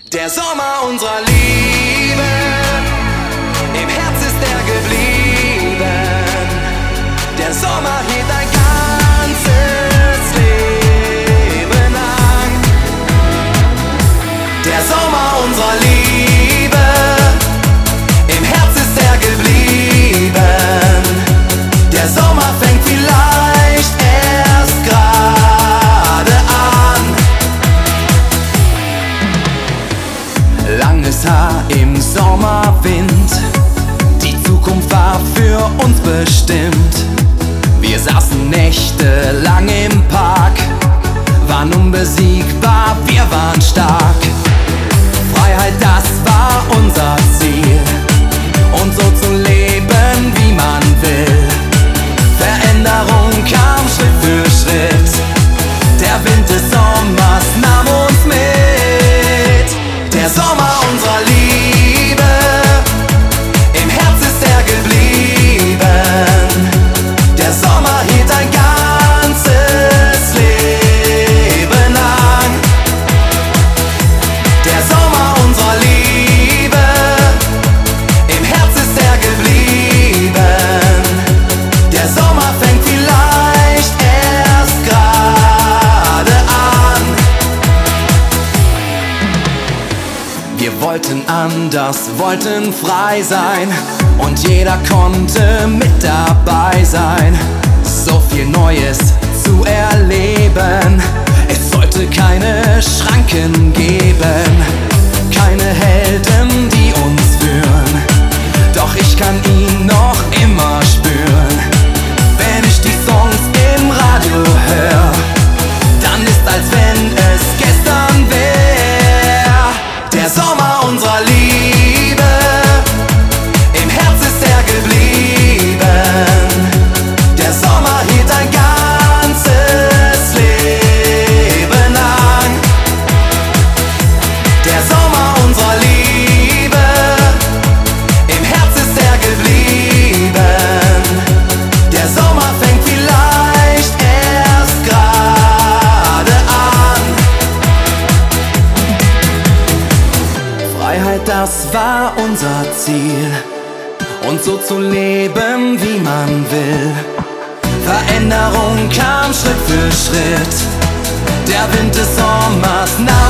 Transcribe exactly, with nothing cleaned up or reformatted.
Der Sommer unserer Liebe, im Herz ist er geblieben. Der Sommer hielt ein ganzes Leben lang. Der Sommer unserer Liebe, im Herz ist er geblieben. Der Sommer fängt vielleicht erst gerade an. Langes Haar im Sommerwind, die Zukunft war für uns bestimmt. Wir saßen nächtelang im Park, waren unbesiegbar, wir waren stark. Freiheit, das war unser Ziel, und so zu leben, wie man will. Veränderung kam Schritt für Schritt, der Wind des Sommers nahm uns mit. Der Sommer unserer Liebe, im Herz ist er geblieben. Der Sommer hielt ein ganzes Leben lang. Der Sommer unserer Liebe, im Herz ist er geblieben. Der Sommer fängt vielleicht erst gerade an. Wir wollten anders, wollten frei sein, und jeder konnte mit dabei sein. So viel Neues zu erleben, es sollte keine Schranken geben, keine Helden, die uns führen. Doch ich kann ihn noch immer spüren, wenn ich die Songs im Radio hör, dann ist, als wenn es gestern wär. Der Sommer unserer Liebe, im Herz ist er geblieben. Der Sommer hielt ein ganzes Leben lang. Der Sommer unserer Liebe, im Herz ist er geblieben. Der Sommer fängt vielleicht erst gerade an. Freiheit, das war unser Ziel, und so zu leben, wie man will. Veränderung kam Schritt für Schritt, der Wind des Sommers nahm